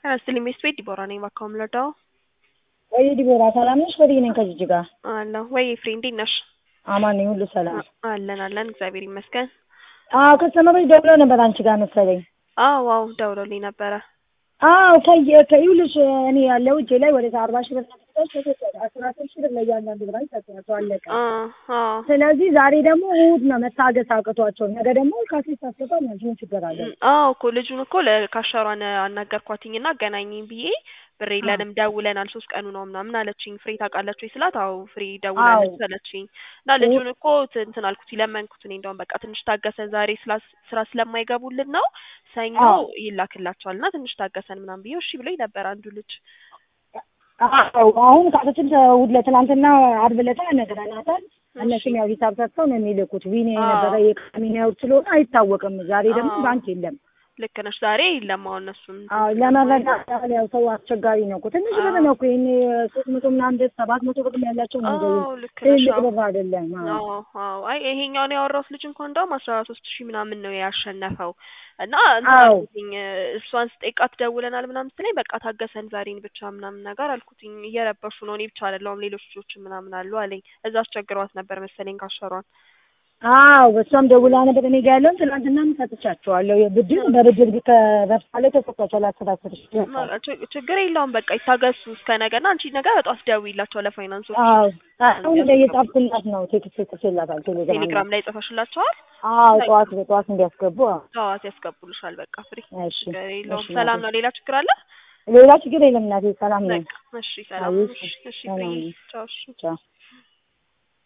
ራስልኝ ቤት ዲቦራ ነኝ ባካምለዳው ወይ ዲቦራ ሰላም ነሽ? ወዲህ ነኝ ከጅጅጋ አለሁ ወይ ፍሬንድ ነሽ? አማን ነኝ፣ ሁሉ ሰላም አለን እግዚአብሔር ይመስገን። ከሰመበይ ደውለው ነበር አንቺ ጋር መሰለኝ። ዋው ደውሎልኝ ነበረ። ከይውልሽ እኔ ያለው እጄ ላይ ወደ 40 ሺህ ብር ተሰጥቷል። 13 ሺህ ብር ላይ ያንዳንዱ ብር ተሰጥቷል አለቀ። ስለዚህ ዛሬ ደግሞ እሑድ ነው፣ መታገስ አቅቷቸው ነገ ደግሞ ካሴት ታስገባል ማለት ነው። ችግር አለ? እኮ ልጁን እኮ ለካሸሯን አናገርኳትኝና አገናኘኝ ብዬ ብሬ ለንም ደውለናል 3 ቀኑ ነው ምናምን አለችኝ። ፍሬ ታውቃላችሁ ስላት አው ፍሬ ደውላለች አለችኝ። እና ልጁን እኮ እንትን አልኩት ለመንኩት። እኔ እንደውም በቃ ትንሽ ታገሰን ዛሬ ስራ ስለማይገቡልን ነው ሰኞ ይላክላቸዋልና ትንሽ ታገሰን ምናምን ብዬ እሺ ብሎኝ ነበር አንዱ ልጅ። አሁን ካሰችን ለትናንትና አርብ ዕለት ነግረናታል። እነሱም ያው ሂሳብ ሰጥተው ነው የሚልኩት። ዊኔ የነበረ የካሚኒያው ስለሆነ አይታወቅም። ዛሬ ደግሞ ባንክ የለም። ልክ ነሽ። ዛሬ የለም። አሁን እነሱም ለመረዳት ያው ሰው አስቸጋሪ ነው እኮ ትንሽ ብር ነው እኮ ይሄኔ 300 ምናምን 700 ብር ያላቸው ነው እንጂ ትልቅ ብር አይደለም። አይ ይሄኛውን ያወራሁት ልጅ እንኳን እንደውም 13000 ምናምን ነው ያሸነፈው። እና እሷን ስጠይቃት ደውለናል ምናምን ስትለኝ በቃ ታገሰን ዛሬን ብቻ ምናምን ነገር አልኩትኝ። እየረበሹ ነው እኔ ብቻ አይደለሁም ሌሎች ልጆች ምናምን አሉ አለኝ። እዛ አስቸግሯት ነበር መሰለኝ ካሸሯን። በሷም ደውላ ነበር። እኔ ጋር ያለውን ትናንትናም ሰጥቻቸዋለሁ። የብድር በብድር ከበርሳለ ተሰጥቷቸዋል። አስተዳደር ችግር የለውም በቃ ይታገሱ እስከ ነገና አንቺ ነገ በጧት ደውይላቸው ለፋይናንሶች። አሁን እየጻፍኩላት ነው። ቴክስት ጽፌላታል ቴሌግራም ላይ ጽፈሽላቸዋል? ጠዋት እንዲያስገቡ ጠዋት ያስገቡልሻል። በቃ ፍሬ ችግር የለውም። ሰላም ነው? ሌላ ችግር አለ? ሌላ ችግር የለም እናቴ፣ ሰላም ነው። እሺ ሰላም። እሺ ፍሬ ቻው።